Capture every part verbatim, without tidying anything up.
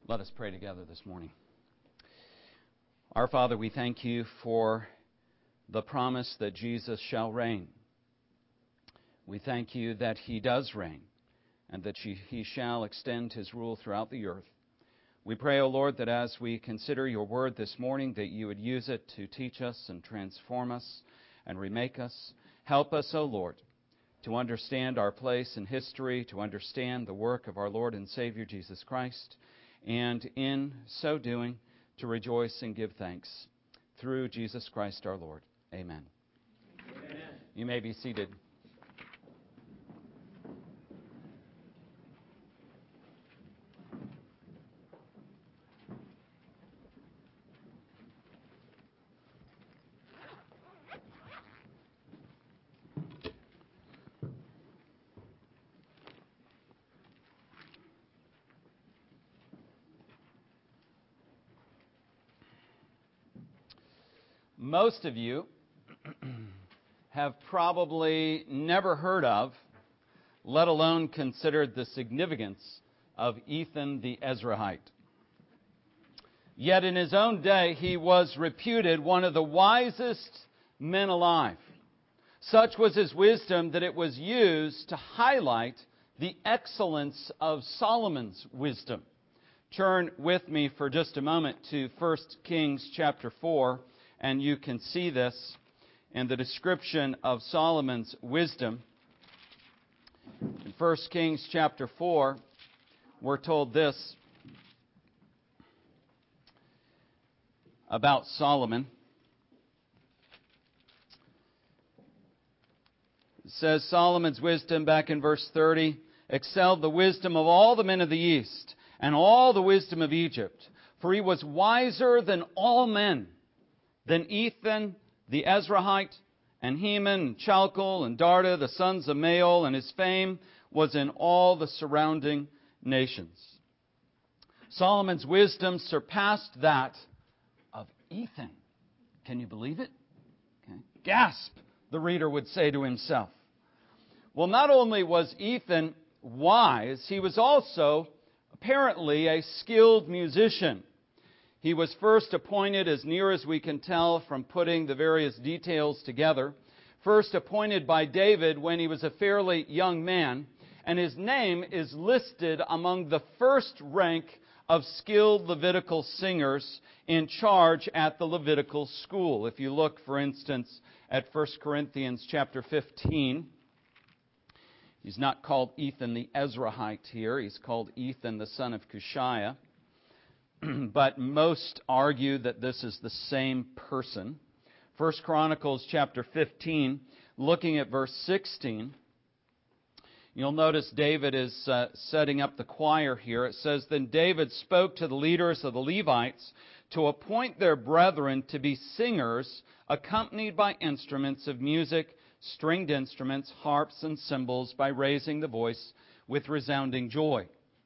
Let us pray together this morning. Our Father, we thank you for the promise that Jesus shall reign. We thank you that he does reign and that he shall extend his rule throughout the earth. We pray, O Lord, that as we consider your word this morning, that you would use it to teach us and transform us and remake us. Help us, O Lord, to understand our place in history, to understand the work of our Lord and Savior Jesus Christ, and in so doing, to rejoice and give thanks through Jesus Christ our Lord. Amen. Amen. You may be seated. Most of you have probably never heard of, let alone considered the significance of Ethan the Ezrahite. Yet in his own day, he was reputed one of the wisest men alive. Such was his wisdom that it was used to highlight the excellence of Solomon's wisdom. Turn with me for just a moment to First Kings chapter four. And you can see this in the description of Solomon's wisdom. In First Kings chapter four, we're told this about Solomon. It says, Solomon's wisdom, back in verse thirty, excelled the wisdom of all the men of the East and all the wisdom of Egypt. For he was wiser than all men, than Ethan the Ezrahite, and Heman, and Chalcol, and Darda, the sons of Maol, and his fame was in all the surrounding nations. Solomon's wisdom surpassed that of Ethan. Can you believe it? Okay. Gasp, the reader would say to himself. Well, not only was Ethan wise, he was also apparently a skilled musician. He was first appointed, as near as we can tell from putting the various details together, first appointed by David when he was a fairly young man, and his name is listed among the first rank of skilled Levitical singers in charge at the Levitical school. If you look, for instance, at First Corinthians chapter fifteen, he's not called Ethan the Ezrahite here, he's called Ethan the son of Cushiah. But most argue that this is the same person. First Chronicles chapter fifteen, looking at verse sixteen, you'll notice David is uh, setting up the choir here. It says, Then David spoke to the leaders of the Levites to appoint their brethren to be singers, accompanied by instruments of music, stringed instruments, harps, and cymbals, by raising the voice with resounding joy.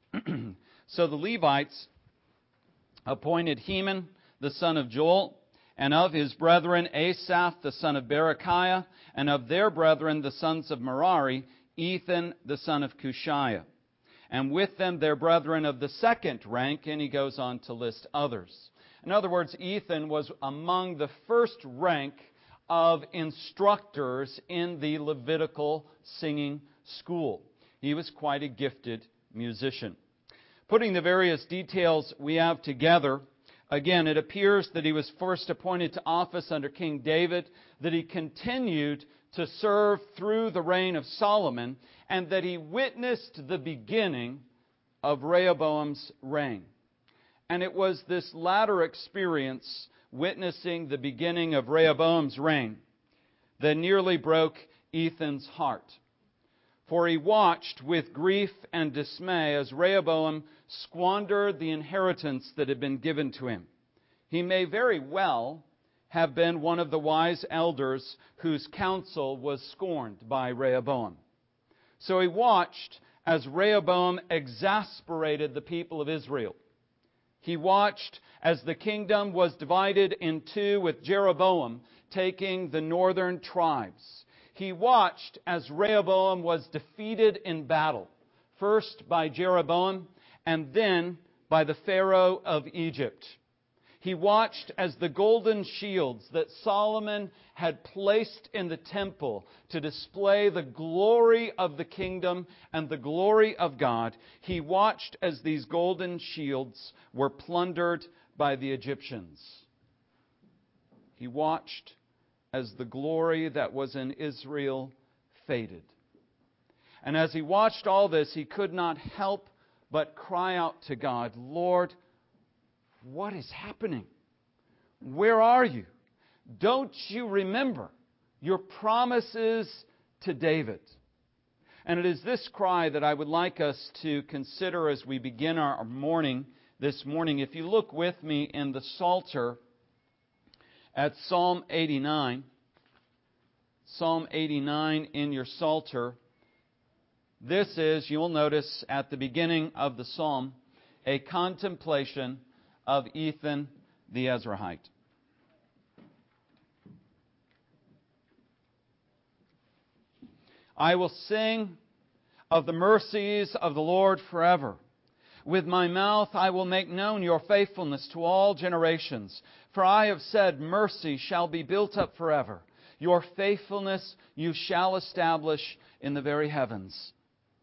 So the Levites appointed Heman, the son of Joel, and of his brethren Asaph, the son of Berechiah, and of their brethren the sons of Merari, Ethan, the son of Cushiah. And with them their brethren of the second rank, and he goes on to list others. In other words, Ethan was among the first rank of instructors in the Levitical singing school. He was quite a gifted musician. Putting the various details we have together, again, it appears that he was first appointed to office under King David, that he continued to serve through the reign of Solomon, and that he witnessed the beginning of Rehoboam's reign. And it was this latter experience, witnessing the beginning of Rehoboam's reign, that nearly broke Ethan's heart. For he watched with grief and dismay as Rehoboam squandered the inheritance that had been given to him. He may very well have been one of the wise elders whose counsel was scorned by Rehoboam. So he watched as Rehoboam exasperated the people of Israel. He watched as the kingdom was divided in two, with Jeroboam taking the northern tribes. He watched as Rehoboam was defeated in battle, first by Jeroboam and then by the Pharaoh of Egypt. He watched as the golden shields that Solomon had placed in the temple to display the glory of the kingdom and the glory of God. He watched as these golden shields were plundered by the Egyptians. He watched as the glory that was in Israel faded. And as he watched all this, he could not help but cry out to God, Lord, what is happening? Where are you? Don't you remember your promises to David? And it is this cry that I would like us to consider as we begin our morning this morning. If you look with me in the Psalter at Psalm eighty-nine, Psalm eighty-nine in your Psalter, this is, you'll notice at the beginning of the psalm, a contemplation of Ethan the Ezrahite. I will sing of the mercies of the Lord forever. With my mouth I will make known your faithfulness to all generations. For I have said, mercy shall be built up forever. Your faithfulness you shall establish in the very heavens.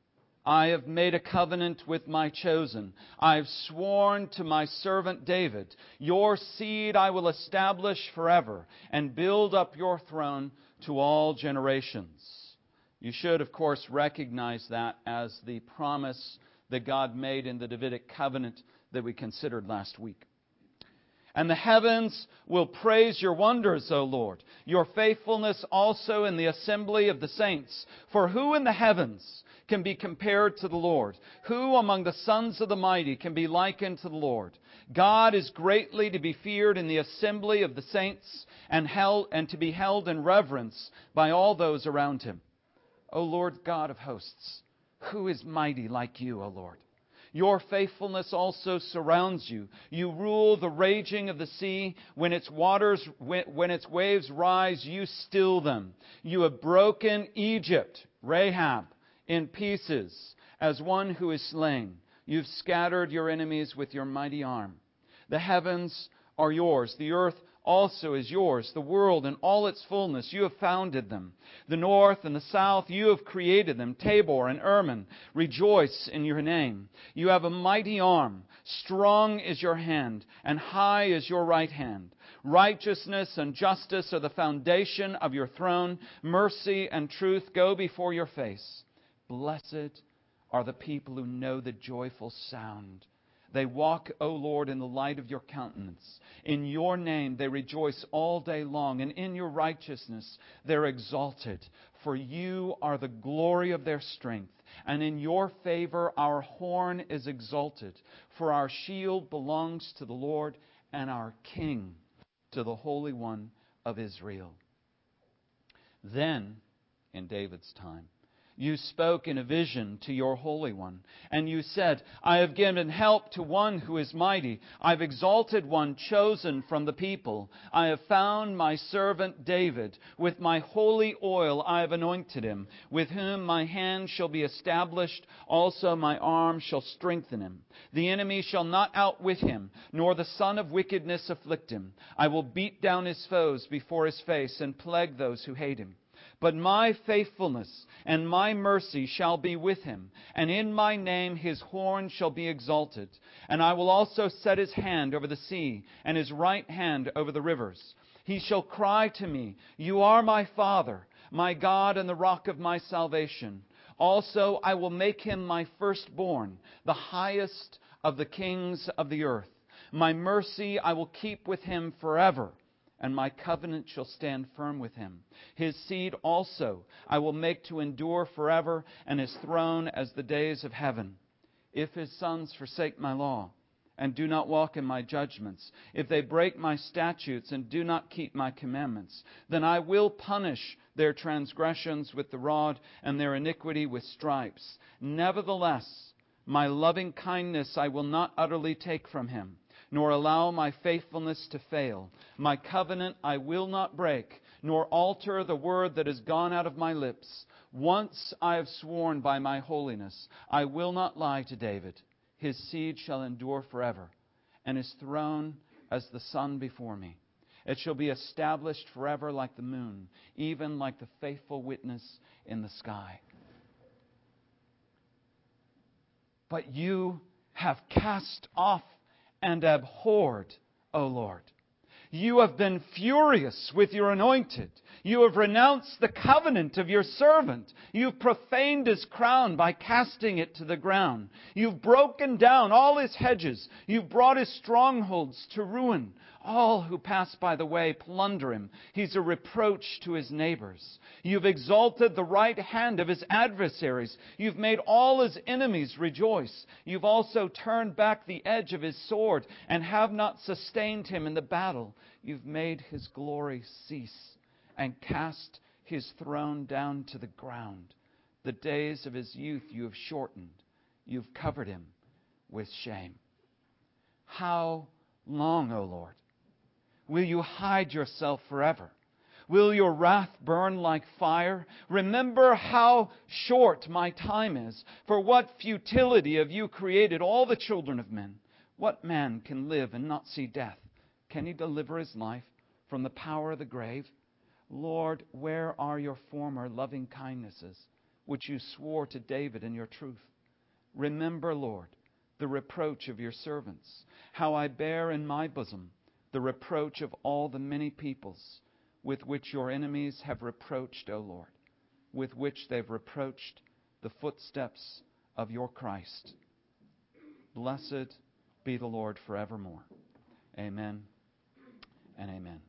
I have made a covenant with my chosen. I have sworn to my servant David, your seed I will establish forever and build up your throne to all generations. You should, of course, recognize that as the promise that God made in the Davidic covenant that we considered last week. And the heavens will praise your wonders, O Lord, your faithfulness also in the assembly of the saints. For who in the heavens can be compared to the Lord? Who among the sons of the mighty can be likened to the Lord? God is greatly to be feared in the assembly of the saints and held and to be held in reverence by all those around him. O Lord God of hosts, who is mighty like you, O Lord? Your faithfulness also surrounds you. You rule the raging of the sea. When its waters, when, when its waves rise, you still them. You have broken Egypt, Rahab, in pieces as one who is slain. You've scattered your enemies with your mighty arm. The heavens are yours. The earth also is yours. The world and all its fullness, you have founded them. The north and the south, you have created them. Tabor and Hermon, rejoice in your name. You have a mighty arm. Strong is your hand, and high is your right hand. Righteousness and justice are the foundation of your throne. Mercy and truth go before your face. Blessed are the people who know the joyful sound. They walk, O Lord, in the light of your countenance. In your name they rejoice all day long, and in your righteousness they're exalted. For you are the glory of their strength, and in your favor our horn is exalted. For our shield belongs to the Lord, and our King to the Holy One of Israel. Then, in David's time, you spoke in a vision to your Holy One, and you said, I have given help to one who is mighty. I've exalted one chosen from the people. I have found my servant David. With my holy oil I have anointed him, with whom my hand shall be established. Also my arm shall strengthen him. The enemy shall not outwit him, nor the son of wickedness afflict him. I will beat down his foes before his face and plague those who hate him. But my faithfulness and my mercy shall be with him, and in my name his horn shall be exalted. And I will also set his hand over the sea, and his right hand over the rivers. He shall cry to me, you are my Father, my God, and the rock of my salvation. Also I will make him my firstborn, the highest of the kings of the earth. My mercy I will keep with him forever, and my covenant shall stand firm with him. His seed also I will make to endure forever, and his throne as the days of heaven. If his sons forsake my law, and do not walk in my judgments, if they break my statutes and do not keep my commandments, then I will punish their transgressions with the rod, and their iniquity with stripes. Nevertheless, my loving kindness I will not utterly take from him, nor allow my faithfulness to fail. My covenant I will not break, nor alter the word that has gone out of my lips. Once I have sworn by my holiness, I will not lie to David. His seed shall endure forever, and His throne as the sun before me. It shall be established forever like the moon, even like the faithful witness in the sky. But you have cast off and abhorred, O Lord. You have been furious with your anointed. You have renounced the covenant of your servant. You've profaned His crown by casting it to the ground. You've broken down all His hedges. You've brought His strongholds to ruin. All who pass by the way plunder Him. He's a reproach to His neighbors. You've exalted the right hand of His adversaries. You've made all His enemies rejoice. You've also turned back the edge of His sword and have not sustained Him in the battle. You've made His glory cease and cast His throne down to the ground. The days of His youth you have shortened. You've covered Him with shame. How long, O Lord, will you hide yourself forever? Will your wrath burn like fire? Remember how short my time is. For what futility have you created all the children of men? What man can live and not see death? Can he deliver his life from the power of the grave? Lord, where are your former loving kindnesses, which you swore to David in your truth? Remember, Lord, the reproach of your servants, how I bear in my bosom the reproach of all the many peoples with which your enemies have reproached, O Lord, with which they've reproached the footsteps of your Christ. Blessed be the Lord forevermore. Amen and amen.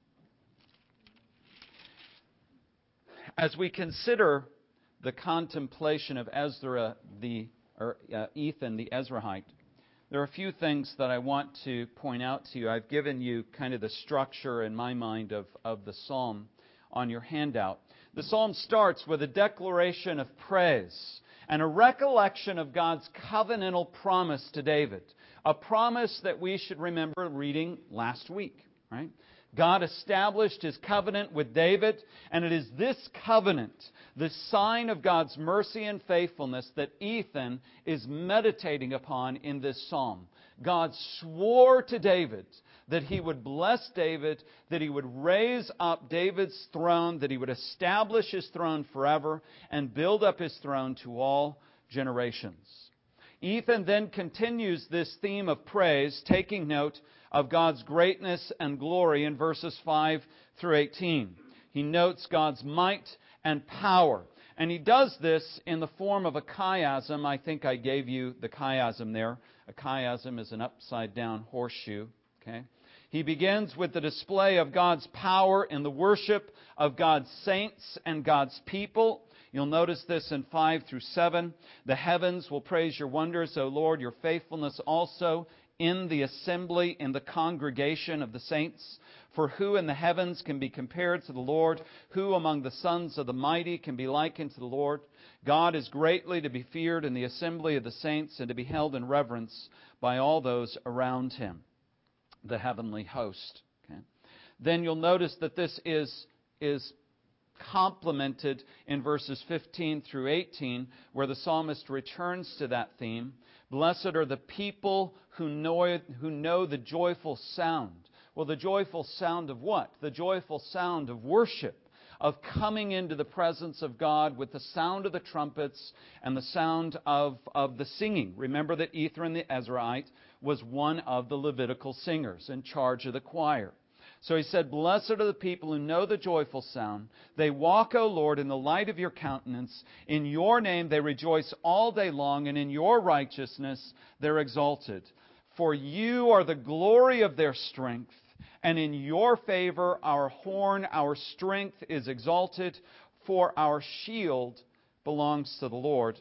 As we consider the contemplation of Ezra, the or uh, Ethan the Ezrahite, there are a few things that I want to point out to you. I've given you kind of the structure in my mind of, of the psalm on your handout. The psalm starts with a declaration of praise and a recollection of God's covenantal promise to David, a promise that we should remember reading last week, right? God established His covenant with David, and it is this covenant, the sign of God's mercy and faithfulness, that Ethan is meditating upon in this psalm. God swore to David that He would bless David, that He would raise up David's throne, that He would establish His throne forever, and build up His throne to all generations. Ethan then continues this theme of praise, taking note of God's greatness and glory in verses five through eighteen. He notes God's might and power. And he does this in the form of a chiasm. I think I gave you the chiasm there. A chiasm is an upside-down horseshoe. Okay? He begins with the display of God's power in the worship of God's saints and God's people. You'll notice this in five through seven. The heavens will praise your wonders, O Lord, your faithfulness also in the assembly, in the congregation of the saints. For who in the heavens can be compared to the Lord? Who among the sons of the mighty can be likened to the Lord? God is greatly to be feared in the assembly of the saints and to be held in reverence by all those around Him, the heavenly host. Okay. Then you'll notice that this is, is complemented in verses fifteen through eighteen, where the psalmist returns to that theme. Blessed are the people who know, who know the joyful sound. Well, the joyful sound of what? The joyful sound of worship, of coming into the presence of God with the sound of the trumpets and the sound of, of the singing. Remember that Ethan the Ezrahite was one of the Levitical singers in charge of the choir. So he said, blessed are the people who know the joyful sound. They walk, O Lord, in the light of your countenance. In your name they rejoice all day long, and in your righteousness they're exalted. For you are the glory of their strength, and in your favor our horn, our strength is exalted. For our shield belongs to the Lord.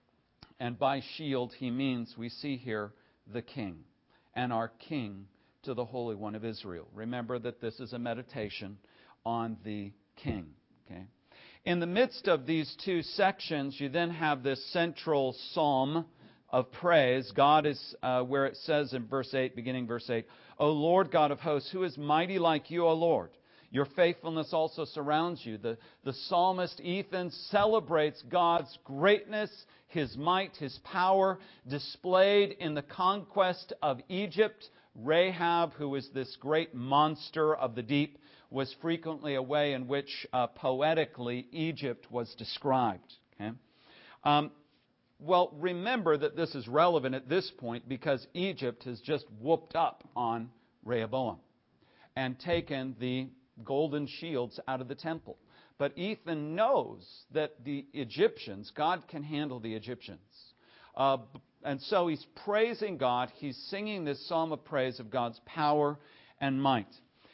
And by shield he means, we see here, the King, and our King to the Holy One of Israel. Remember that this is a meditation on the King. Okay? In the midst of these two sections, you then have this central psalm of praise. God is, uh, where it says in verse eight, beginning verse eight, O Lord God of hosts, who is mighty like you, O Lord? Your faithfulness also surrounds you. The, the psalmist Ethan celebrates God's greatness, His might, His power, displayed in the conquest of Egypt. Rahab, who is this great monster of the deep, was frequently a way in which uh, poetically Egypt was described. Okay? Um, well, remember that this is relevant at this point because Egypt has just whooped up on Rehoboam and taken the golden shields out of the temple. But Ethan knows that the Egyptians, God can handle the Egyptians. Uh, and so he's praising God. He's singing this psalm of praise of God's power and might.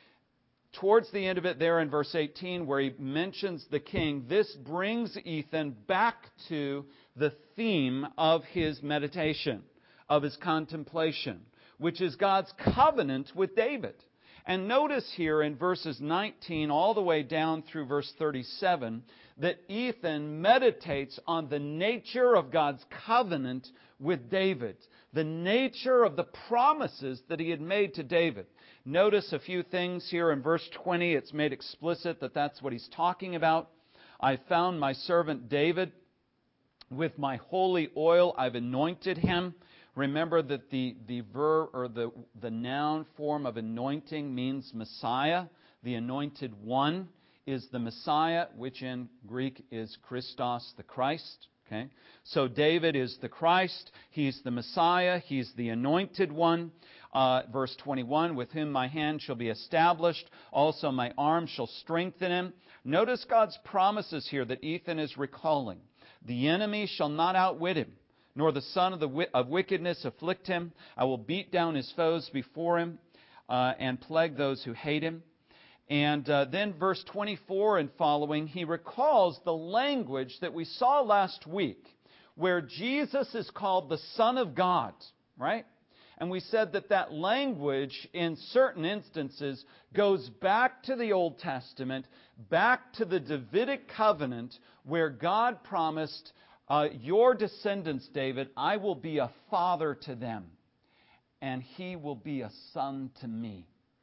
Towards the end of it there in verse eighteen, where he mentions the king, this brings Ethan back to the theme of his meditation, of his contemplation, which is God's covenant with David. And notice here in verses nineteen all the way down through verse thirty-seven that Ethan meditates on the nature of God's covenant with David, the nature of the promises that he had made to David. Notice a few things here in verse twenty. It's made explicit that that's what he's talking about. I found my servant David. With my holy oil I've anointed him. Remember that the, the verb or the, the noun form of anointing means Messiah. The anointed one is the Messiah, which in Greek is Christos, the Christ. Okay? So David is the Christ. He's the Messiah. He's the anointed one. Uh, verse twenty-one, with whom my hand shall be established. Also my arm shall strengthen him. Notice God's promises here that Ethan is recalling. The enemy shall not outwit him, nor the son of, the, of wickedness afflict him. I will beat down his foes before him uh, and plague those who hate him. And uh, then verse twenty-four and following, he recalls the language that we saw last week, where Jesus is called the Son of God, right? And we said that that language, in certain instances, goes back to the Old Testament, back to the Davidic covenant, where God promised, uh, your descendants, David, I will be a father to them, and he will be a son to me.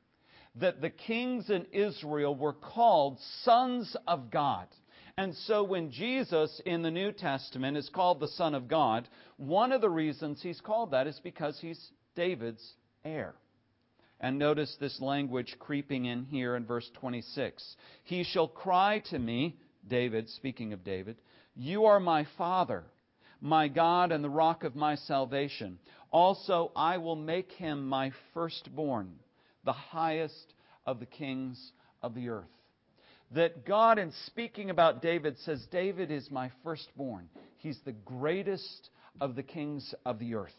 That the kings in Israel were called sons of God. And so when Jesus in the New Testament is called the Son of God, one of the reasons he's called that is because he's David's heir. And notice this language creeping in here in verse twenty-six. He shall cry to me, David, speaking of David, you are my father, my God and the rock of my salvation. Also I will make him my firstborn, the highest of the kings of the earth. That God, in speaking about David, says, David is my firstborn. He's the greatest of the kings of the earth.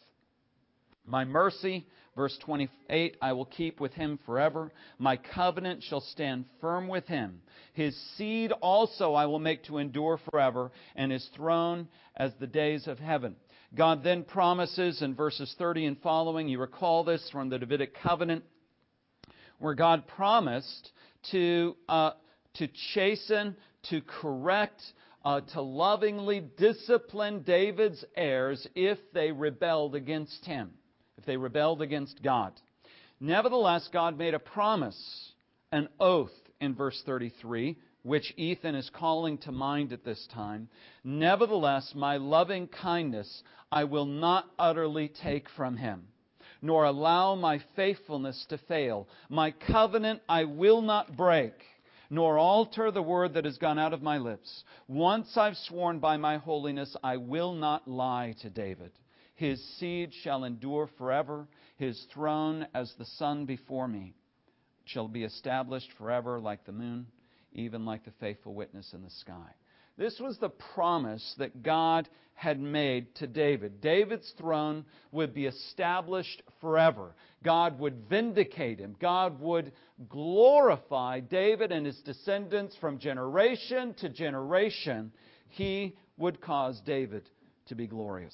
My mercy, verse twenty-eight, I will keep with him forever. My covenant shall stand firm with him. His seed also I will make to endure forever, and his throne as the days of heaven. God then promises in verses thirty and following, you recall this from the Davidic covenant, where God promised to, uh, to chasten, to correct, uh, to lovingly discipline David's heirs if they rebelled against him. If they rebelled against God. Nevertheless, God made a promise, an oath in verse thirty-three, which Ethan is calling to mind at this time. Nevertheless, my loving kindness I will not utterly take from him, nor allow my faithfulness to fail. My covenant I will not break, nor alter the word that has gone out of my lips. Once I've sworn by my holiness, I will not lie to David. His seed shall endure forever. His throne as the sun before me shall be established forever like the moon, even like the faithful witness in the sky. This was the promise that God had made to David. David's throne would be established forever. God would vindicate him. God would glorify David and his descendants from generation to generation. He would cause David to be glorious.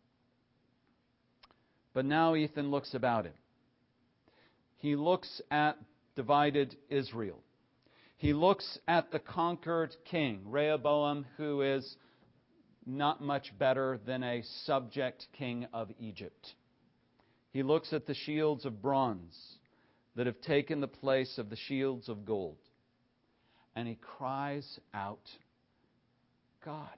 But now Ethan looks about him. He looks at divided Israel. He looks at the conquered king, Rehoboam, who is not much better than a subject king of Egypt. He looks at the shields of bronze that have taken the place of the shields of gold. and he cries out, God,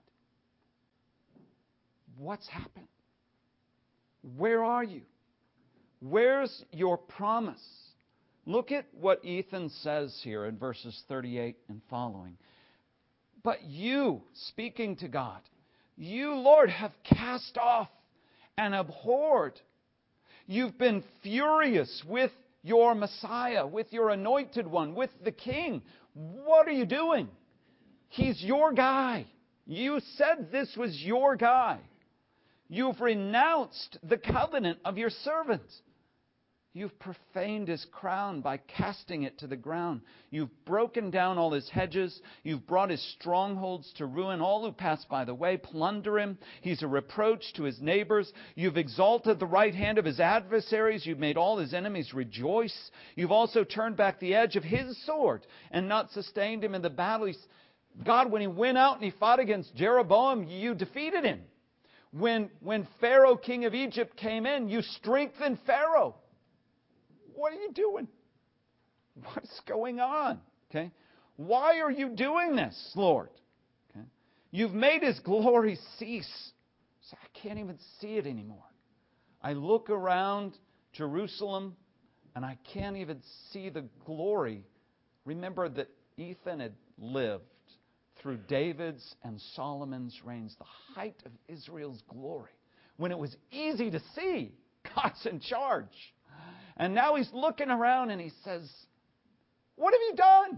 what's happened? Where are you? Where's your promise? Look at what Ethan says here in verses thirty-eight and following. But you, speaking to God, you, Lord, have cast off and abhorred. You've been furious with your Messiah, with your anointed one, with the King. What are you doing? He's your guy. You said this was your guy. You've renounced the covenant of your servant. You've profaned his crown by casting it to the ground. You've broken down all his hedges. You've brought his strongholds to ruin. All who pass by the way plunder him. He's a reproach to his neighbors. You've exalted the right hand of his adversaries. You've made all his enemies rejoice. You've also turned back the edge of his sword and not sustained him in the battle. He's, God, when he went out and he fought against Jeroboam, you defeated him. When, when Pharaoh, king of Egypt, came in, you strengthened Pharaoh. What are you doing? What's going on? Okay? Why are you doing this, Lord? Okay? You've made his glory cease. So I can't even see it anymore. I look around Jerusalem and I can't even see the glory. Remember that Ethan had lived through David's and Solomon's reigns, the height of Israel's glory, when it was easy to see God's in charge. And now he's looking around and he says, what have you done?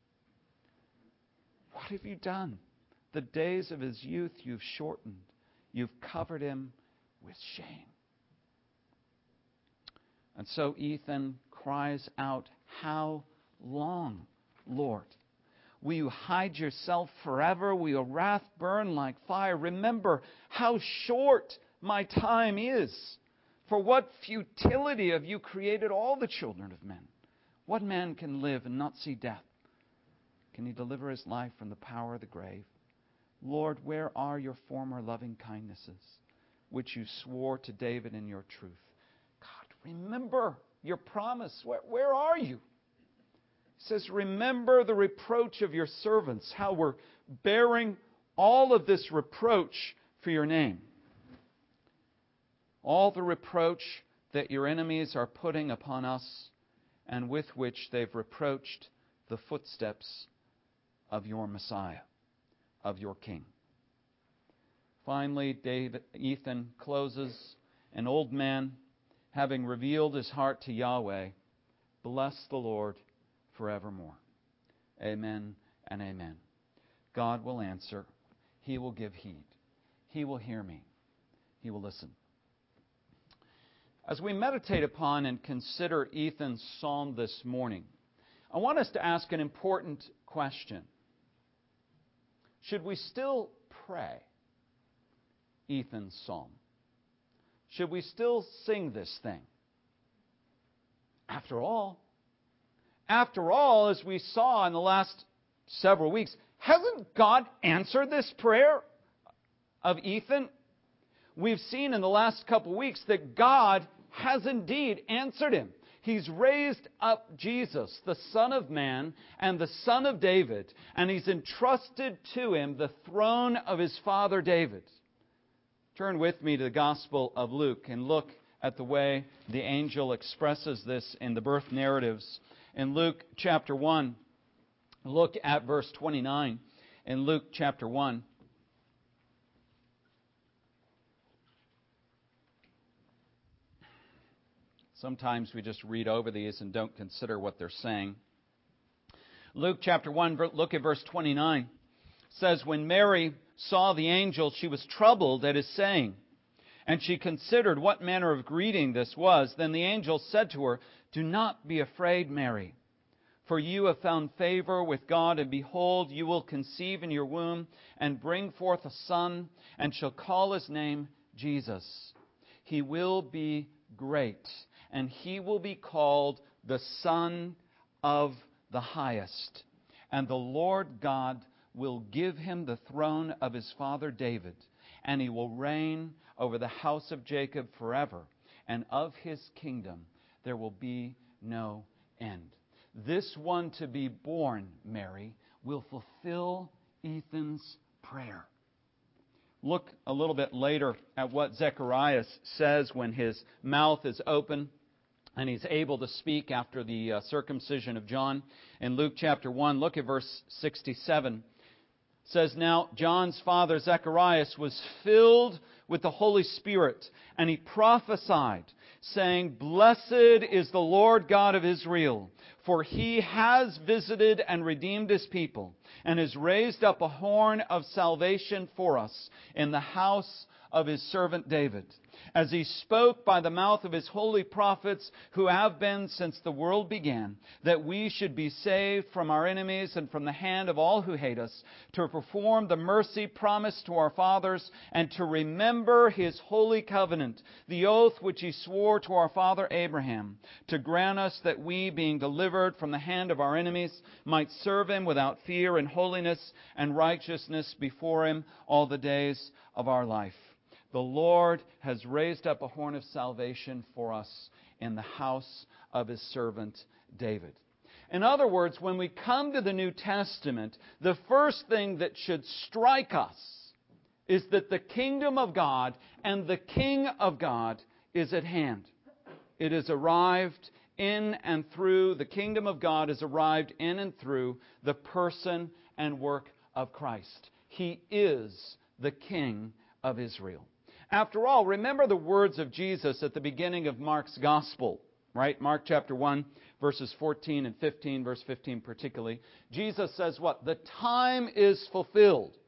What have you done? The days of his youth you've shortened. You've covered him with shame. And so Ethan cries out, how long, Lord? Will you hide yourself forever? Will your wrath burn like fire? Remember how short my time is. For what futility have you created all the children of men? What man can live and not see death? Can he deliver his life from the power of the grave? Lord, where are your former loving kindnesses, which you swore to David in your truth? God, remember your promise. Where, where are you? He says, remember the reproach of your servants, how we're bearing all of this reproach for your name. All the reproach that your enemies are putting upon us and with which they've reproached the footsteps of your Messiah, of your King. Finally, David, Ethan closes, an old man, having revealed his heart to Yahweh, bless the Lord forevermore. Amen and amen. God will answer. He will give heed. He will hear me. He will listen. As we meditate upon and consider Ethan's psalm this morning, I want us to ask an important question. Should we still pray Ethan's psalm? Should we still sing this thing? After all, after all, as we saw in the last several weeks, hasn't God answered this prayer of Ethan? We've seen in the last couple of weeks that God has indeed answered him. He's raised up Jesus, the Son of Man and the Son of David, and He's entrusted to Him the throne of His father David. Turn with me to the Gospel of Luke and look at the way the angel expresses this in the birth narratives. In Luke chapter one, look at verse twenty-nine. In Luke chapter one. Sometimes we just read over these and don't consider what they're saying. Luke chapter one, look at verse twenty-nine. It says, when Mary saw the angel, she was troubled at his saying, and she considered what manner of greeting this was. Then the angel said to her, do not be afraid, Mary, for you have found favor with God, and behold, you will conceive in your womb and bring forth a son, and shall call his name Jesus. He will be great, and he will be called the Son of the Highest. And the Lord God will give him the throne of his father David, and he will reign over the house of Jacob forever, and of his kingdom there will be no end. This one to be born, Mary, will fulfill Ethan's prayer. Look a little bit later at what Zechariah says when his mouth is open and he's able to speak after the uh, circumcision of John. In Luke chapter one, look at verse sixty-seven. It says, "Now John's father Zacharias was filled with the Holy Spirit, and he prophesied, saying, 'Blessed is the Lord God of Israel, for He has visited and redeemed His people, and has raised up a horn of salvation for us in the house of His servant David, as He spoke by the mouth of His holy prophets who have been since the world began, that we should be saved from our enemies and from the hand of all who hate us, to perform the mercy promised to our fathers, and to remember His holy covenant, the oath which He swore to our father Abraham, to grant us that we, being delivered from the hand of our enemies, might serve Him without fear in holiness and righteousness before Him all the days of our life.' The Lord has raised up a horn of salvation for us in the house of His servant David." In other words, when we come to the New Testament, the first thing that should strike us is that the kingdom of God and the King of God is at hand. It has arrived in and through, the kingdom of God has arrived in and through the person and work of Christ. He is the King of Israel. After all, remember the words of Jesus at the beginning of Mark's Gospel, right? Mark chapter one, verses fourteen and fifteen, verse fifteen particularly. Jesus says what? "The time is fulfilled,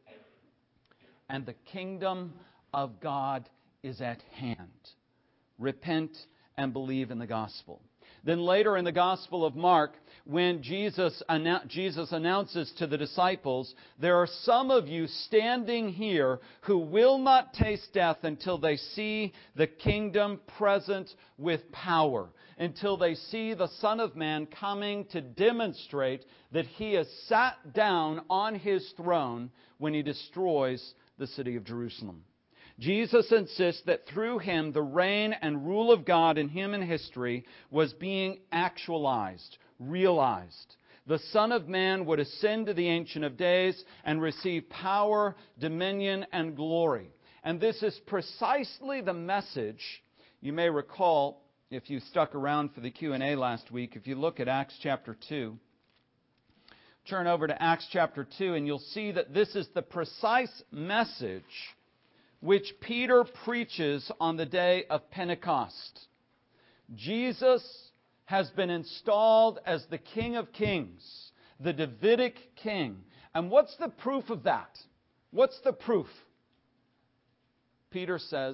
and the kingdom of God is at hand. Repent and believe in the gospel." Then later in the Gospel of Mark, when Jesus, Jesus announces to the disciples, "There are some of you standing here who will not taste death until they see the kingdom present with power, until they see the Son of Man coming to demonstrate that He has sat down on His throne when He destroys the city of Jerusalem." Jesus insists that through Him, the reign and rule of God in human history was being actualized, realized. The Son of Man would ascend to the Ancient of Days and receive power, dominion, and glory. And this is precisely the message. You may recall, if you stuck around for the Q and A last week, if you look at Acts chapter two, turn over to Acts chapter two, and you'll see that this is the precise message which Peter preaches on the day of Pentecost. Jesus has been installed as the King of Kings, the Davidic King. And what's the proof of that? What's the proof? Peter says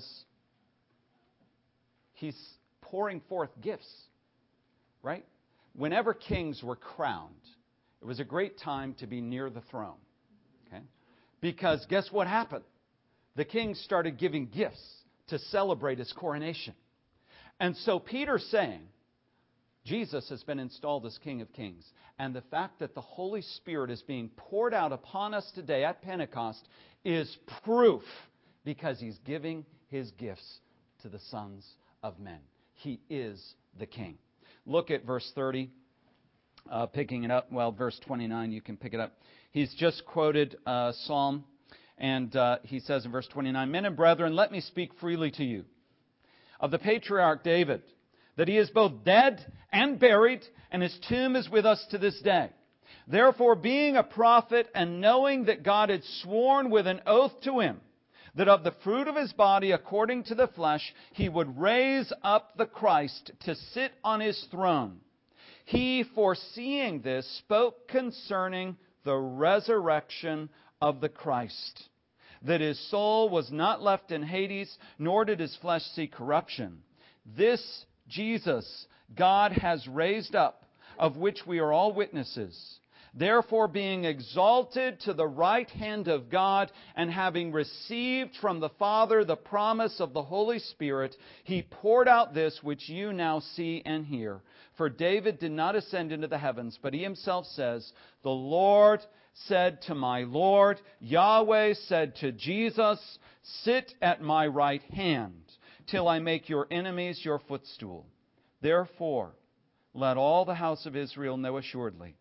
He's pouring forth gifts, right? Whenever kings were crowned, it was a great time to be near the throne. Okay? Because guess what happened? The king started giving gifts to celebrate his coronation. And so Peter's saying, Jesus has been installed as King of Kings. And the fact that the Holy Spirit is being poured out upon us today at Pentecost is proof, because He's giving His gifts to the sons of men. He is the King. Look at verse thirty, uh, picking it up. Well, verse twenty-nine, you can pick it up. He's just quoted uh, Psalm. And uh, he says in verse twenty-nine, "Men and brethren, let me speak freely to you of the patriarch David, that he is both dead and buried, and his tomb is with us to this day. Therefore, being a prophet, and knowing that God had sworn with an oath to him, that of the fruit of his body, according to the flesh, He would raise up the Christ to sit on His throne, He, foreseeing this, spoke concerning the resurrection of the Christ, that His soul was not left in Hades, nor did His flesh see corruption. This Jesus God has raised up, of which we are all witnesses. Therefore, being exalted to the right hand of God, and having received from the Father the promise of the Holy Spirit, He poured out this which you now see and hear. For David did not ascend into the heavens, but he himself says, The Lord said to my Lord, Yahweh said to Jesus, Sit at my right hand, till I make your enemies your footstool. Therefore, let all the house of Israel know assuredly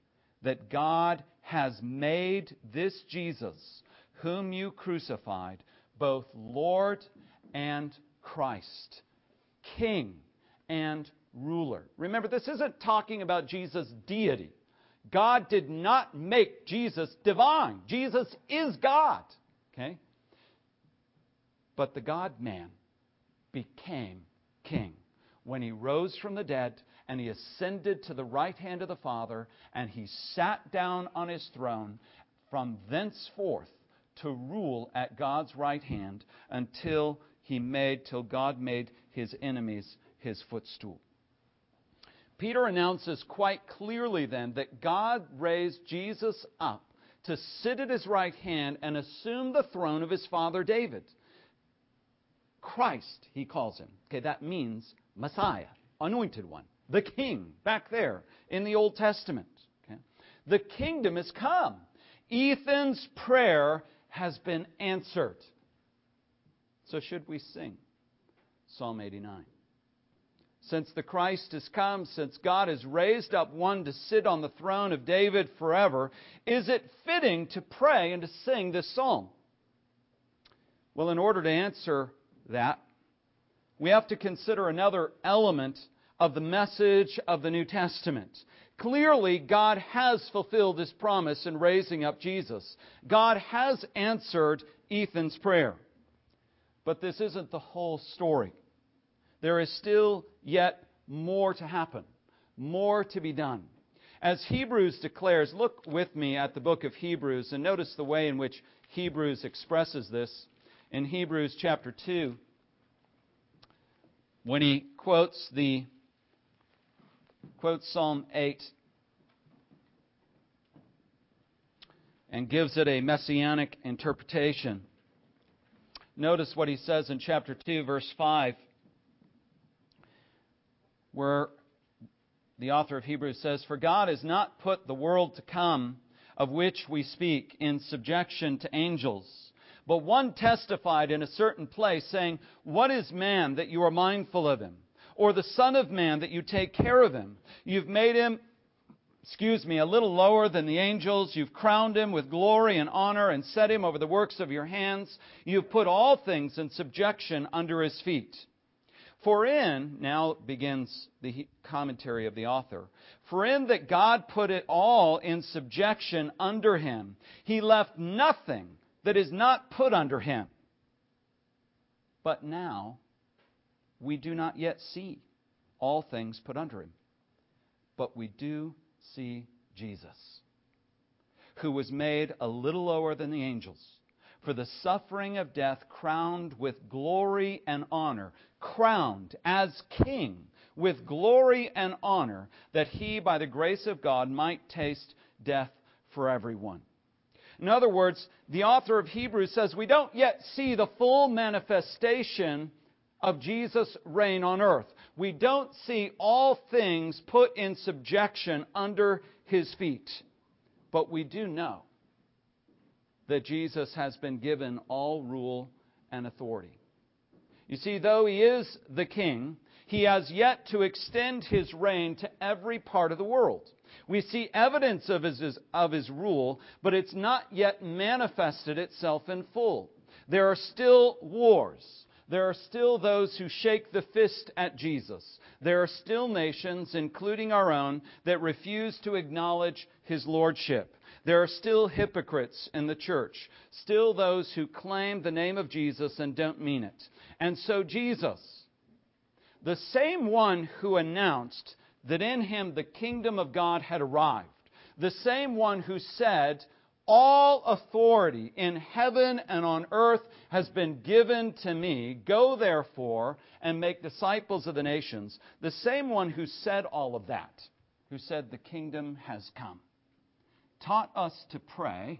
that God has made this Jesus, whom you crucified, both Lord and Christ, King and ruler. Remember, this isn't talking about Jesus' deity. God did not make Jesus divine. Jesus is God. Okay? But the God-man became king when He rose from the dead and He ascended to the right hand of the Father and He sat down on His throne from thenceforth to rule at God's right hand until He made, till God made His enemies His footstool. Peter announces quite clearly then that God raised Jesus up to sit at His right hand and assume the throne of His father David. Christ, he calls Him. Okay, that means Messiah, anointed one, the King, back there in the Old Testament. Okay? The kingdom has come. Ethan's prayer has been answered. So should we sing Psalm eighty-nine? Since the Christ has come, since God has raised up one to sit on the throne of David forever, is it fitting to pray and to sing this psalm? Well, in order to answer that, we have to consider another element of the message of the New Testament. Clearly, God has fulfilled His promise in raising up Jesus. God has answered Ethan's prayer. But this isn't the whole story. There is still yet more to happen, more to be done. As Hebrews declares, look with me at the book of Hebrews and notice the way in which Hebrews expresses this. In Hebrews chapter two, when he quotes the quotes Psalm eight and gives it a messianic interpretation. Notice what he says in chapter two, verse five. Where the author of Hebrews says, "For God has not put the world to come, of which we speak, in subjection to angels. But one testified in a certain place, saying, What is man that you are mindful of him? Or the Son of Man that you take care of him? You've made him, excuse me, a little lower than the angels. You've crowned him with glory and honor and set him over the works of your hands. You've put all things in subjection under his feet. For in," now begins the commentary of the author, "for in that God put it all in subjection under Him, He left nothing that is not put under Him. But now we do not yet see all things put under Him. But we do see Jesus, who was made a little lower than the angels, for the suffering of death, crowned with glory and honor, crowned as King with glory and honor, that He, by the grace of God, might taste death for everyone." In other words, the author of Hebrews says we don't yet see the full manifestation of Jesus' reign on earth. We don't see all things put in subjection under His feet. But we do know that Jesus has been given all rule and authority. You see, though He is the King, He has yet to extend His reign to every part of the world. We see evidence of His, of His rule, but it's not yet manifested itself in full. There are still wars. There are still those who shake the fist at Jesus. There are still nations, including our own, that refuse to acknowledge His lordship. There are still hypocrites in the church, still those who claim the name of Jesus and don't mean it. And so Jesus, the same one who announced that in Him the kingdom of God had arrived, the same one who said, "All authority in heaven and on earth has been given to me. Go therefore and make disciples of the nations," the same one who said all of that, who said the kingdom has come, taught us to pray,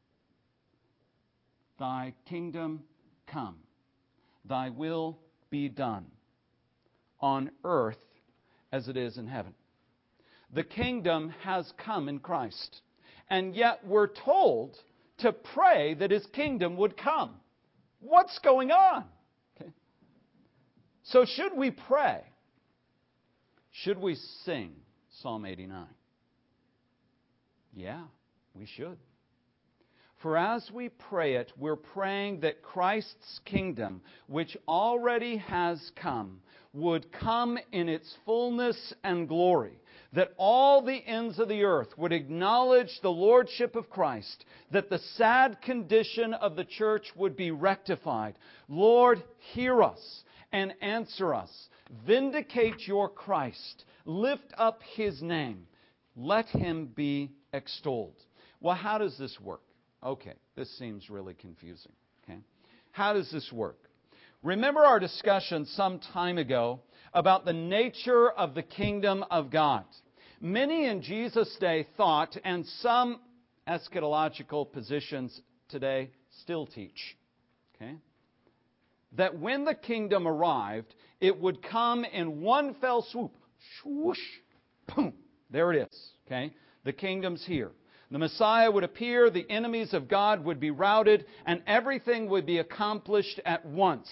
"Thy kingdom come, Thy will be done, on earth as it is in heaven." The kingdom has come in Christ. And yet we're told to pray that His kingdom would come. What's going on? Okay. So should we pray? Should we sing Psalm eighty-nine? Yeah, we should. For as we pray it, we're praying that Christ's kingdom, which already has come, would come in its fullness and glory, that all the ends of the earth would acknowledge the lordship of Christ, that the sad condition of the church would be rectified. Lord, hear us and answer us. Vindicate your Christ. Lift up His name. Let Him be extolled. Well, how does this work? Okay, this seems really confusing. Okay, how does this work? Remember our discussion some time ago about the nature of the kingdom of God. Many in Jesus' day thought, and some eschatological positions today still teach, okay, that when the kingdom arrived, it would come in one fell swoop. Swoosh, boom, there it is. Okay, the kingdom's here. The Messiah would appear, the enemies of God would be routed, and everything would be accomplished at once.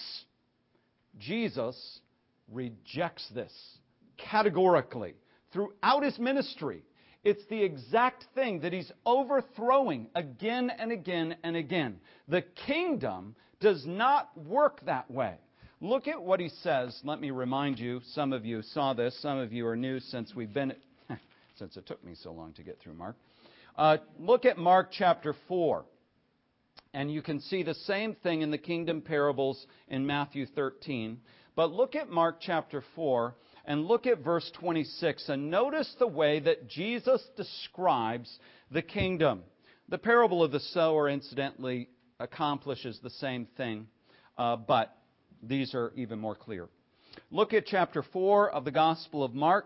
Jesus rejects this categorically throughout His ministry. It's the exact thing that He's overthrowing again and again and again. The kingdom does not work that way. Look at what He says. Let me remind you, some of you saw this, some of you are new since we've been, since it took me so long to get through Mark. Uh, look at Mark chapter four. And you can see the same thing in the kingdom parables in Matthew thirteen. But look at Mark chapter four and look at verse twenty-six. And notice the way that Jesus describes the kingdom. The parable of the sower, incidentally, accomplishes the same thing. Uh, but these are even more clear. Look at chapter four of the Gospel of Mark.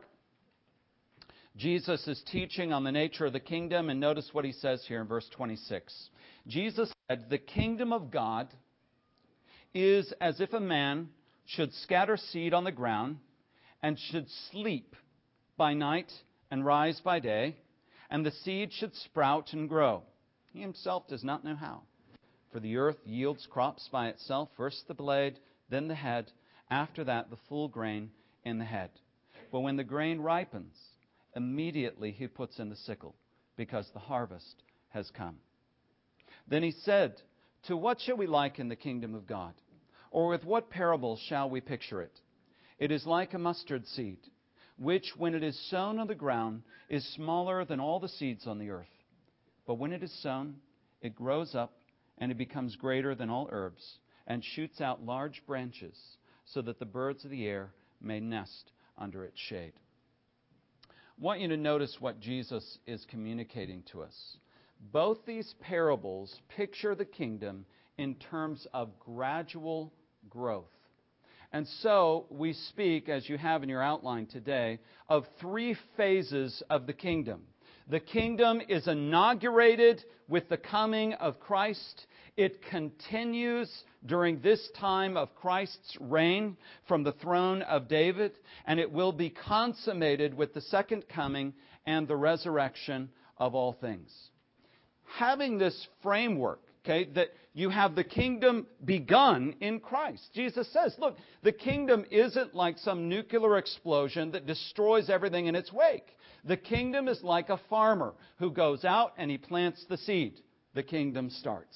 Jesus is teaching on the nature of the kingdom, and notice what He says here in verse twenty-six. Jesus said, "The kingdom of God is as if a man should scatter seed on the ground and should sleep by night and rise by day, and the seed should sprout and grow. He himself does not know how. For the earth yields crops by itself, first the blade, then the head, after that the full grain in the head. But when the grain ripens, immediately he puts in the sickle, because the harvest has come." Then He said, "To what shall we liken the kingdom of God? Or with what parable shall we picture it? It is like a mustard seed, which, when it is sown on the ground, is smaller than all the seeds on the earth. But when it is sown, it grows up, and it becomes greater than all herbs, and shoots out large branches, so that the birds of the air may nest under its shade." I want you to notice what Jesus is communicating to us. Both these parables picture the kingdom in terms of gradual growth. And so we speak, as you have in your outline today, of three phases of the kingdom. The kingdom is inaugurated with the coming of Christ. It continues during this time of Christ's reign from the throne of David, and it will be consummated with the second coming and the resurrection of all things. Having this framework, okay, that you have the kingdom begun in Christ. Jesus says, look, the kingdom isn't like some nuclear explosion that destroys everything in its wake. The kingdom is like a farmer who goes out and he plants the seed. The kingdom starts.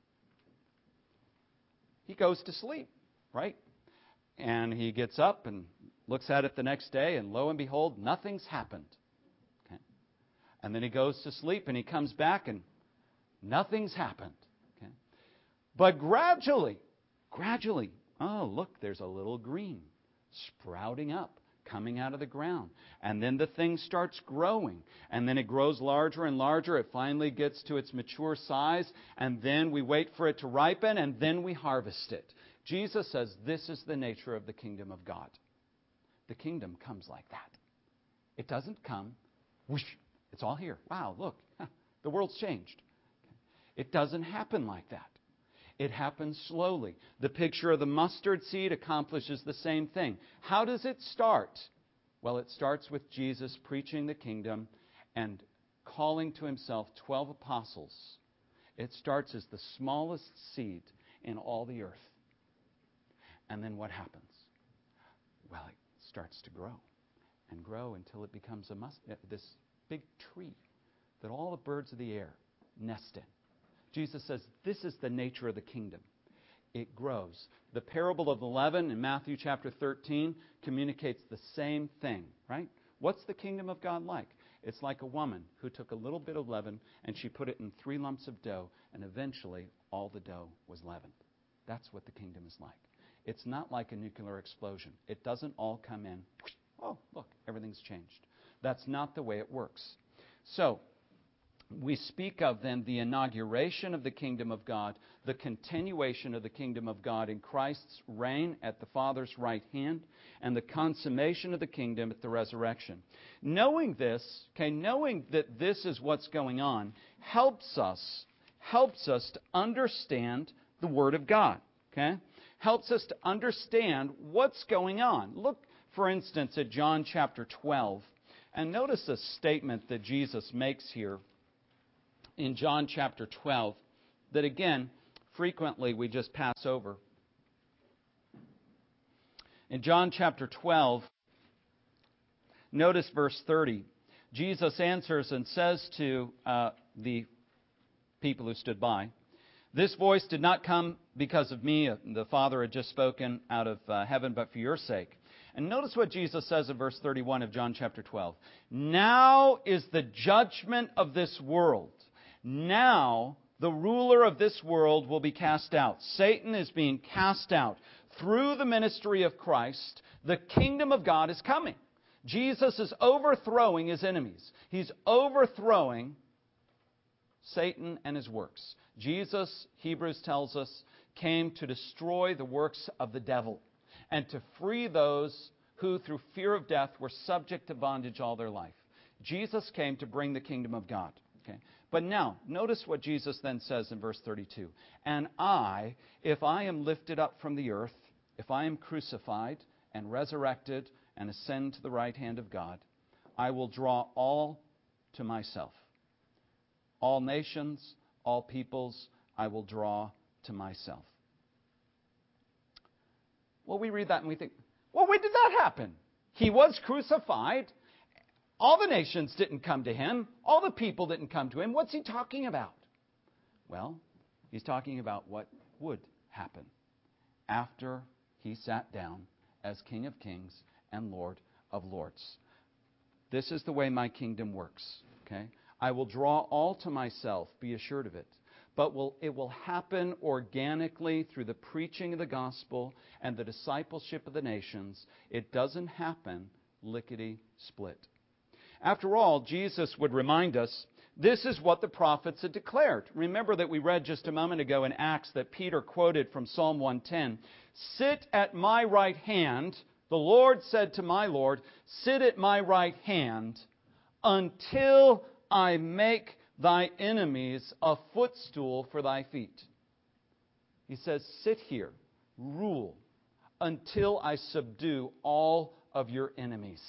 He goes to sleep, right? And he gets up and looks at it the next day, and lo and behold, nothing's happened. Okay? And then he goes to sleep and he comes back and nothing's happened. Okay? But gradually, gradually, oh, look, there's a little green sprouting up, coming out of the ground. And then the thing starts growing. And then it grows larger and larger. It finally gets to its mature size. And then we wait for it to ripen, and then we harvest it. Jesus says this is the nature of the kingdom of God. The kingdom comes like that. It doesn't come, whoosh, it's all here. Wow, look, the world's changed. It doesn't happen like that. It happens slowly. The picture of the mustard seed accomplishes the same thing. How does it start? Well, it starts with Jesus preaching the kingdom and calling to Himself twelve apostles. It starts as the smallest seed in all the earth. And then what happens? Well, it starts to grow and grow until it becomes a must- this big tree that all the birds of the air nest in. Jesus says this is the nature of the kingdom. It grows. The parable of the leaven in Matthew chapter thirteen communicates the same thing, right? What's the kingdom of God like? It's like a woman who took a little bit of leaven and she put it in three lumps of dough, and eventually all the dough was leavened. That's what the kingdom is like. It's not like a nuclear explosion. It doesn't all come in, oh, look, everything's changed. That's not the way it works. So, we speak of then the inauguration of the kingdom of God, the continuation of the kingdom of God in Christ's reign at the Father's right hand, and the consummation of the kingdom at the resurrection. Knowing this, okay, knowing that this is what's going on, helps us, helps us to understand the Word of God, okay? Helps us to understand what's going on. Look, for instance, at John chapter twelve, and notice a statement that Jesus makes here in John chapter twelve, that again, frequently we just pass over. In John chapter twelve, notice verse thirty. Jesus answers and says to uh, the people who stood by, "This voice did not come because of me, the Father had just spoken out of uh, heaven, but for your sake." And notice what Jesus says in verse thirty-one of John chapter twelve. "Now is the judgment of this world. Now the ruler of this world will be cast out." Satan is being cast out. Through the ministry of Christ, the kingdom of God is coming. Jesus is overthrowing his enemies. He's overthrowing Satan and his works. Jesus, Hebrews tells us, came to destroy the works of the devil and to free those who, through fear of death, were subject to bondage all their life. Jesus came to bring the kingdom of God. Okay. But now, notice what Jesus then says in verse thirty-two. "And I, if I am lifted up from the earth, if I am crucified and resurrected and ascend to the right hand of God, I will draw all to myself. All nations, all peoples, I will draw to myself." Well, we read that and we think, well, when did that happen? He was crucified. All the nations didn't come to him. All the people didn't come to him. What's he talking about? Well, he's talking about what would happen after he sat down as King of Kings and Lord of Lords. This is the way my kingdom works. Okay? I will draw all to myself, be assured of it. But will, it will happen organically through the preaching of the gospel and the discipleship of the nations. It doesn't happen lickety-split. After all, Jesus would remind us, this is what the prophets had declared. Remember that we read just a moment ago in Acts that Peter quoted from Psalm one ten. "Sit at my right hand," the Lord said to my Lord, "sit at my right hand until I make thy enemies a footstool for thy feet." He says, sit here, rule, until I subdue all of your enemies.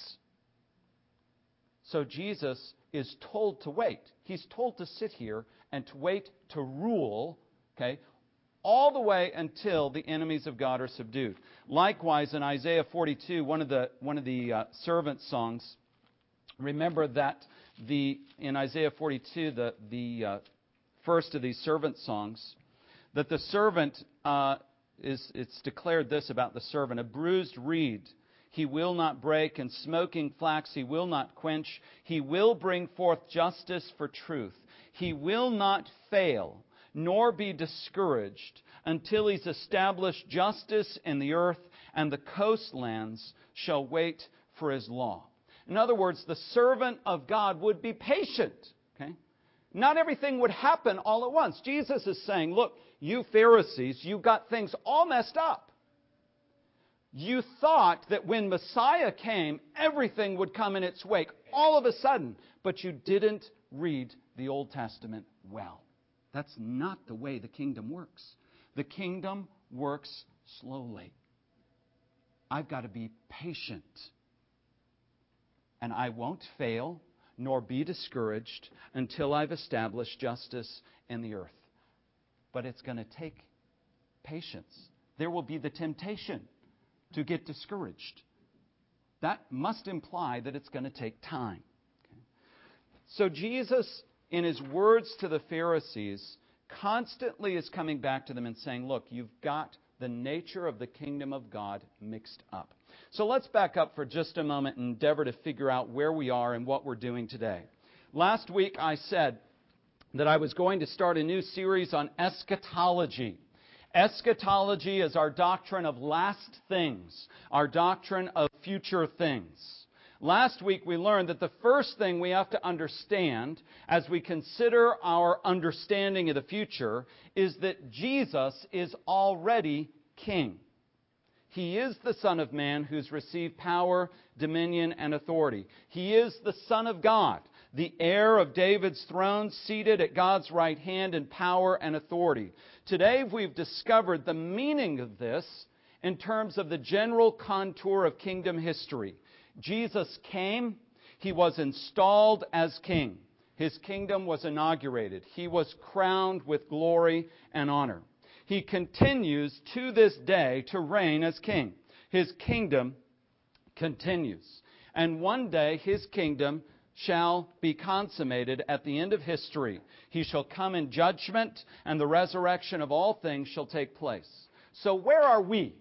So Jesus is told to wait. He's told to sit here and to wait to rule, okay, all the way until the enemies of God are subdued. Likewise, in Isaiah forty-two, one of the one of the uh, servant songs, remember that the in Isaiah forty-two, the the uh, first of these servant songs, that the servant uh, is it's declared this about the servant: a bruised reed he will not break, and smoking flax he will not quench. He will bring forth justice for truth. He will not fail, nor be discouraged, until he's established justice in the earth, and the coastlands shall wait for his law. In other words, the servant of God would be patient. Okay? Not everything would happen all at once. Jesus is saying, look, you Pharisees, you got things all messed up. You thought that when Messiah came, everything would come in its wake all of a sudden, but you didn't read the Old Testament well. That's not the way the kingdom works. The kingdom works slowly. I've got to be patient. And I won't fail nor be discouraged until I've established justice in the earth. But it's going to take patience. There will be the temptation to get discouraged. That must imply that it's going to take time. Okay. So Jesus in his words to the Pharisees, constantly is coming back to them and saying, look, you've got the nature of the kingdom of God mixed up. So let's back up for just a moment and endeavor to figure out where we are and what we're doing today. Last week I said that I was going to start a new series on eschatology. Eschatology is our doctrine of last things, our doctrine of future things. Last week we learned that the first thing we have to understand as we consider our understanding of the future is that Jesus is already King. He is the Son of Man who's received power, dominion, and authority. He is the Son of God, the heir of David's throne, seated at God's right hand in power and authority. Today we've discovered the meaning of this in terms of the general contour of kingdom history. Jesus came, He was installed as King. His kingdom was inaugurated. He was crowned with glory and honor. He continues to this day to reign as King. His kingdom continues. And one day His kingdom shall be consummated at the end of history. He shall come in judgment, and the resurrection of all things shall take place. So where are we?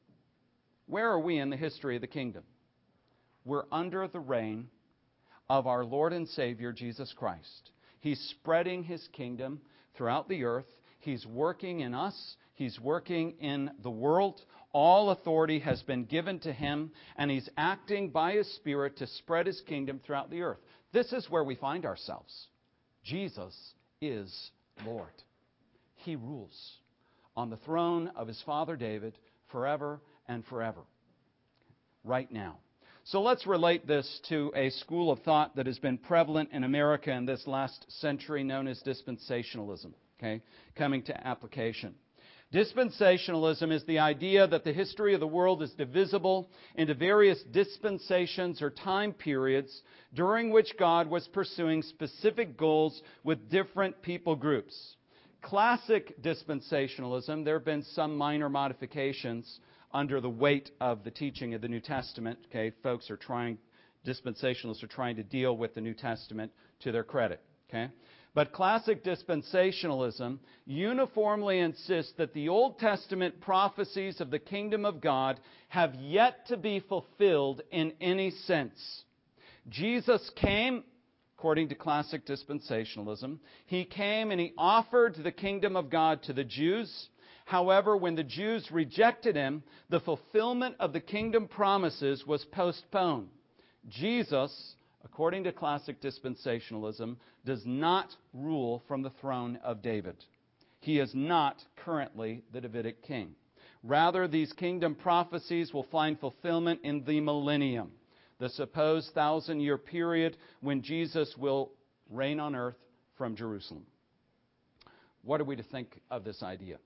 Where are we in the history of the kingdom? We're under the reign of our Lord and Savior, Jesus Christ. He's spreading His kingdom throughout the earth. He's working in us. He's working in the world. All authority has been given to Him, and He's acting by His Spirit to spread His kingdom throughout the earth. This is where we find ourselves. Jesus is Lord. He rules on the throne of His father David forever and forever. Right now. So let's relate this to a school of thought that has been prevalent in America in this last century, known as dispensationalism. Okay, coming to application. Dispensationalism is the idea that the history of the world is divisible into various dispensations or time periods during which God was pursuing specific goals with different people groups. Classic dispensationalism, there have been some minor modifications under the weight of the teaching of the New Testament. Okay, folks are trying, dispensationalists are trying to deal with the New Testament to their credit. Okay. But classic dispensationalism uniformly insists that the Old Testament prophecies of the kingdom of God have yet to be fulfilled in any sense. Jesus came, according to classic dispensationalism, He came and He offered the kingdom of God to the Jews. However, when the Jews rejected Him, the fulfillment of the kingdom promises was postponed. Jesus, according to classic dispensationalism, does not rule from the throne of David. He is not currently the Davidic king. Rather, these kingdom prophecies will find fulfillment in the millennium, the supposed thousand-year period when Jesus will reign on earth from Jerusalem. What are we to think of this idea?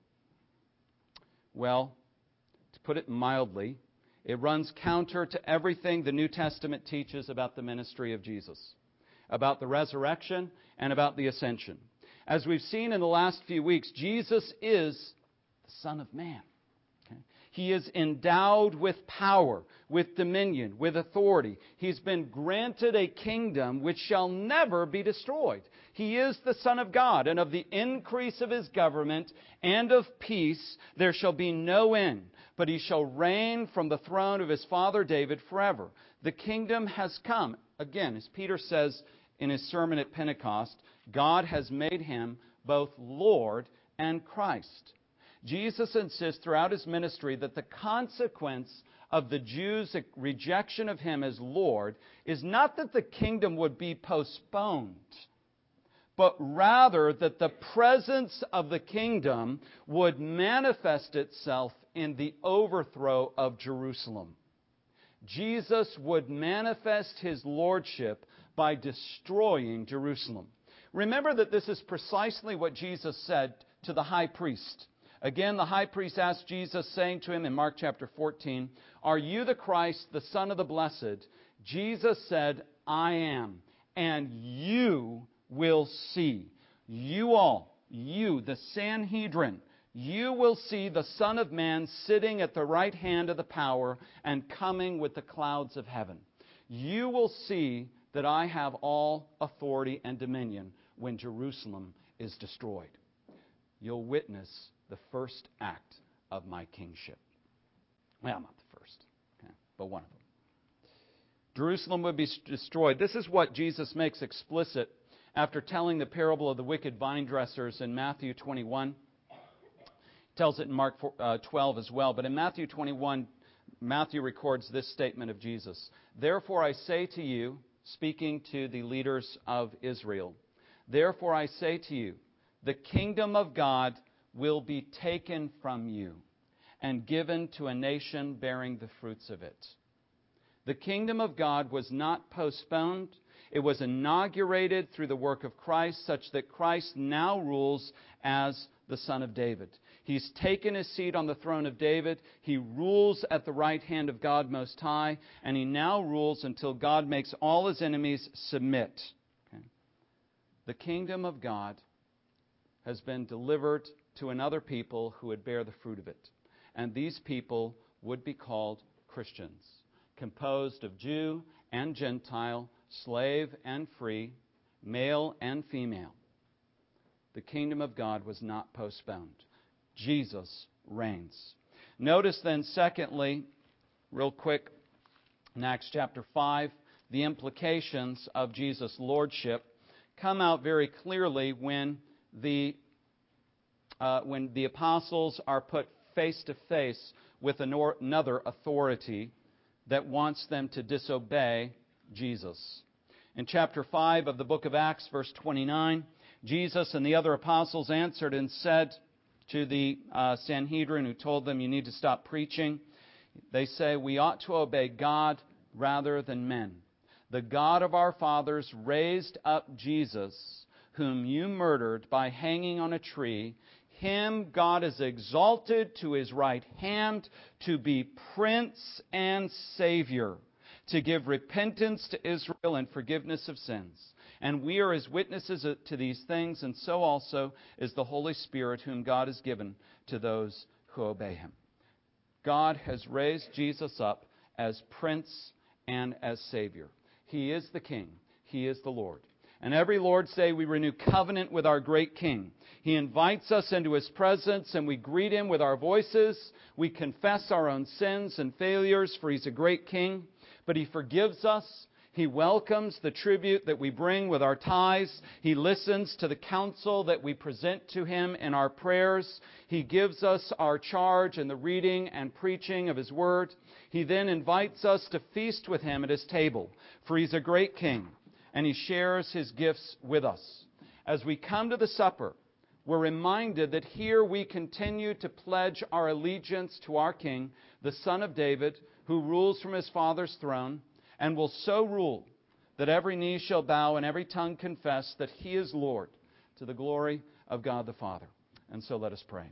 Well, to put it mildly, it runs counter to everything the New Testament teaches about the ministry of Jesus, about the resurrection, and about the ascension. As we've seen in the last few weeks, Jesus is the Son of Man. Okay? He is endowed with power, with dominion, with authority. He's been granted a kingdom which shall never be destroyed. He is the Son of God, and of the increase of His government and of peace there shall be no end. But He shall reign from the throne of His father David forever. The kingdom has come. Again, as Peter says in his sermon at Pentecost, God has made Him both Lord and Christ. Jesus insists throughout His ministry that the consequence of the Jews' rejection of Him as Lord is not that the kingdom would be postponed, but rather that the presence of the kingdom would manifest itself in the overthrow of Jerusalem. Jesus would manifest His lordship by destroying Jerusalem. Remember that this is precisely what Jesus said to the high priest. Again, the high priest asked Jesus, saying to Him in Mark chapter fourteen, "Are you the Christ, the Son of the Blessed?" Jesus said, "I am, and you will see." You all, you, the Sanhedrin, you will see the Son of Man sitting at the right hand of the power and coming with the clouds of heaven. You will see that I have all authority and dominion. when Jerusalem is destroyed. You'll witness the first act of my kingship. Well, not the first, okay, but one of them. Jerusalem would be destroyed. This is what Jesus makes explicit after telling the parable of the wicked vine dressers in Matthew twenty-one. He tells it in Mark twelve as well. But in Matthew twenty-one, Matthew records this statement of Jesus. Therefore I say to you, speaking to the leaders of Israel, therefore I say to you, the kingdom of God will be taken from you and given to a nation bearing the fruits of it. The kingdom of God was not postponed. It was inaugurated through the work of Christ, such that Christ now rules as the Son of David. He's taken his seat on the throne of David. He rules at the right hand of God Most High, and he now rules until God makes all his enemies submit. Okay. The kingdom of God has been delivered to another people who would bear the fruit of it. And these people would be called Christians, composed of Jew and Gentile, slave and free, male and female. The kingdom of God was not postponed. Jesus reigns. Notice then, secondly, real quick, in Acts chapter five, the implications of Jesus' lordship come out very clearly when the uh, when the apostles are put face to face with another authority that wants them to disobey Jesus. In chapter five of the book of Acts, verse twenty-nine, Jesus and the other apostles answered and said to the uh, Sanhedrin, who told them, you need to stop preaching, they say, we ought to obey God rather than men. The God of our fathers raised up Jesus, whom you murdered by hanging on a tree. Him God has exalted to his right hand to be Prince and Savior, to give repentance to Israel and forgiveness of sins. And we are his witnesses to these things, and so also is the Holy Spirit, whom God has given to those who obey him. God has raised Jesus up as Prince and as Savior. He is the King. He is the Lord. And every Lord's Day we renew covenant with our great King. He invites us into his presence, and we greet him with our voices. We confess our own sins and failures, for he's a great King. But he forgives us. He welcomes the tribute that we bring with our tithes. He listens to the counsel that we present to him in our prayers. He gives us our charge in the reading and preaching of his word. He then invites us to feast with him at his table, for he's a great King, and he shares his gifts with us. As we come to the supper, we're reminded that here we continue to pledge our allegiance to our King, the Son of David, who rules from his Father's throne, and will so rule that every knee shall bow and every tongue confess that he is Lord, to the glory of God the Father. And so let us pray.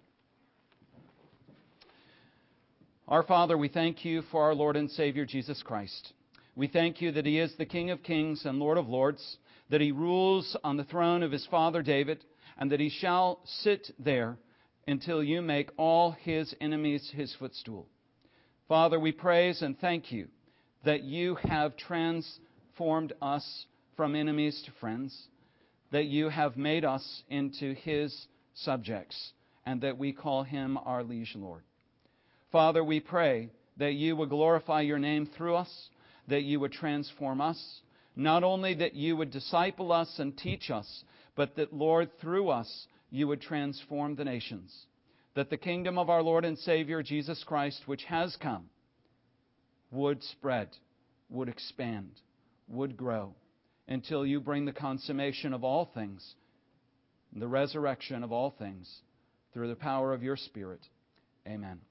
Our Father, we thank you for our Lord and Savior Jesus Christ. We thank you that he is the King of kings and Lord of lords, that he rules on the throne of his father David, and that he shall sit there until you make all his enemies his footstool. Father, we praise and thank you that you have transformed us from enemies to friends, that you have made us into his subjects, and that we call him our liege Lord. Father, we pray that you would glorify your name through us, that you would transform us, not only that you would disciple us and teach us, but that, Lord, through us, you would transform the nations, that the kingdom of our Lord and Savior, Jesus Christ, which has come, would spread, would expand, would grow, until you bring the consummation of all things, the resurrection of all things, through the power of your Spirit. Amen.